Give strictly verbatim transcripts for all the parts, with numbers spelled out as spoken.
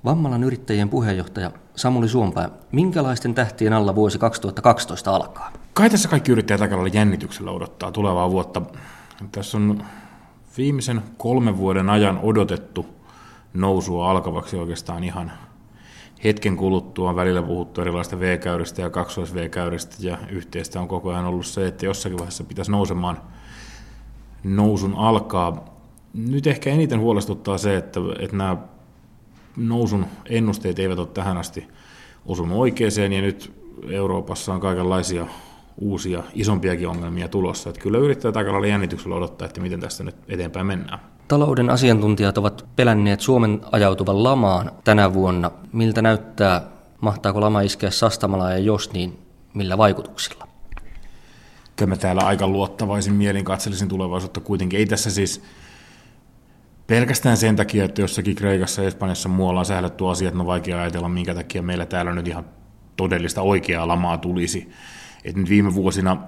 Vammalan yrittäjien puheenjohtaja Samuli Suompää, minkälaisten tähtien alla vuosi kaksituhattakaksitoista alkaa? Kai tässä kaikki yrittäjät aika lailla jännityksellä odottaa tulevaa vuotta. Tässä on viimeisen kolmen vuoden ajan odotettu nousua alkavaksi oikeastaan ihan hetken kuluttua. On välillä puhuttu erilaista V-käyristä ja kaksois-V-käyristä, ja yhteistä on koko ajan ollut se, että jossakin vaiheessa pitäisi nousemaan nousun alkaa. Nyt ehkä eniten huolestuttaa se, että, että nämä nousun ennusteet eivät ole tähän asti osunut oikeeseen, ja nyt Euroopassa on kaikenlaisia uusia, isompiakin ongelmia tulossa. Että kyllä yrittäjät aika lailla jännityksellä odottaa, että miten tästä nyt eteenpäin mennään. Talouden asiantuntijat ovat pelänneet Suomen ajautuvan lamaan tänä vuonna. Miltä näyttää, mahtaako lama iskeä Sastamalaan, ja jos niin, millä vaikutuksilla? Kyllä mä täällä aika luottavaisin mielin katselisin tulevaisuutta kuitenkin. Ei tässä siis pelkästään sen takia, että jossakin Kreikassa ja Espanjassa muualla on sählätty asiat, no vaikea ajatella, minkä takia meillä täällä nyt ihan todellista oikeaa lamaa tulisi. Et nyt viime vuosina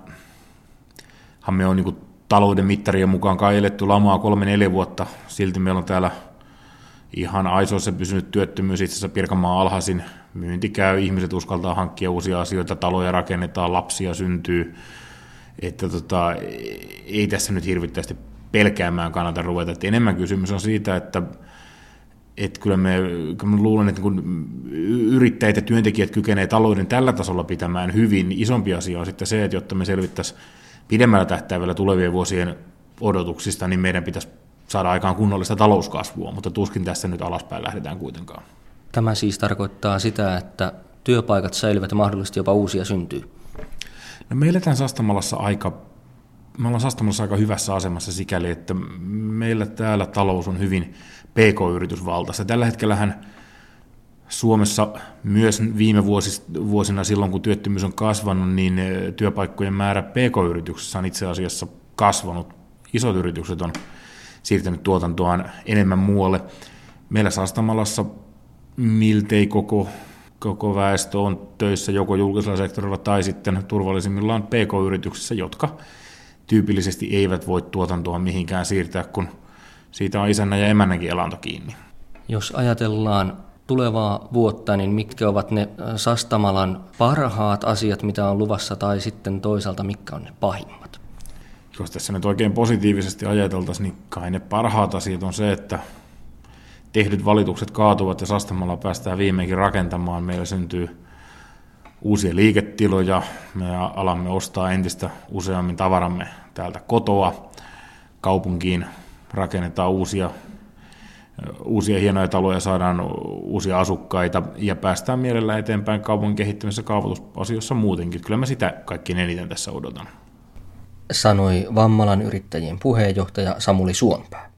me on niin talouden mittarien mukaan kai eletty lamaa kolme neljä vuotta, silti meillä on täällä ihan aisoissa pysynyt työttömyys, itse asiassa Pirkanmaan alhaisin, myynti käy, ihmiset uskaltaa hankkia uusia asioita, taloja rakennetaan, lapsia syntyy, että tota, ei tässä nyt hirvittävästi pelkäämään kannata ruveta, että enemmän kysymys on siitä, että että kyllä me, kyllä mä luulen, että kun yrittäjät ja työntekijät kykenee talouden tällä tasolla pitämään hyvin, niin isompi asia on sitten se, että jotta me selvittäisiin pidemmällä tähtäimellä tulevien vuosien odotuksista, niin meidän pitäisi saada aikaan kunnollista talouskasvua, mutta tuskin tässä nyt alaspäin lähdetään kuitenkaan. Tämä siis tarkoittaa sitä, että työpaikat säilyvät ja mahdollisesti jopa uusia syntyy. No me eletään Sastamalassa aika, me ollaan Sastamalassa aika hyvässä asemassa sikäli, että meillä täällä talous on hyvin P K-yritysvaltaista. Tällä hetkellähän Suomessa myös viime vuosina silloin, kun työttömyys on kasvanut, niin työpaikkojen määrä P K-yrityksessä on itse asiassa kasvanut. Isot yritykset on siirtänyt tuotantoaan enemmän muualle. Meillä Sastamalassa miltei koko, koko väestö on töissä joko julkisella sektorilla tai sitten turvallisimmillaan P K-yrityksissä, jotka tyypillisesti eivät voi tuotantoa mihinkään siirtää, kun siitä on isännän ja emännänkin elanto kiinni. Jos ajatellaan tulevaa vuotta, niin mitkä ovat ne Sastamalan parhaat asiat, mitä on luvassa, tai sitten toisaalta mitkä on ne pahimmat? Jos tässä nyt oikein positiivisesti ajateltaisiin, niin kai ne parhaat asiat on se, että tehdyt valitukset kaatuvat ja Sastamalaa päästään viimeinkin rakentamaan. Meillä syntyy uusia liiketiloja, me alamme ostaa entistä useammin tavaramme täältä kotoa. Kaupunkiin rakennetaan uusia, uusia hienoja taloja, saadaan uusia asukkaita ja päästään mielellään eteenpäin kaupungin kehittämisessä kaavoitusasioissa muutenkin. Kyllä mä sitä kaikkein eniten tässä odotan. Sanoi Vammalan yrittäjien puheenjohtaja Samuli Suompää.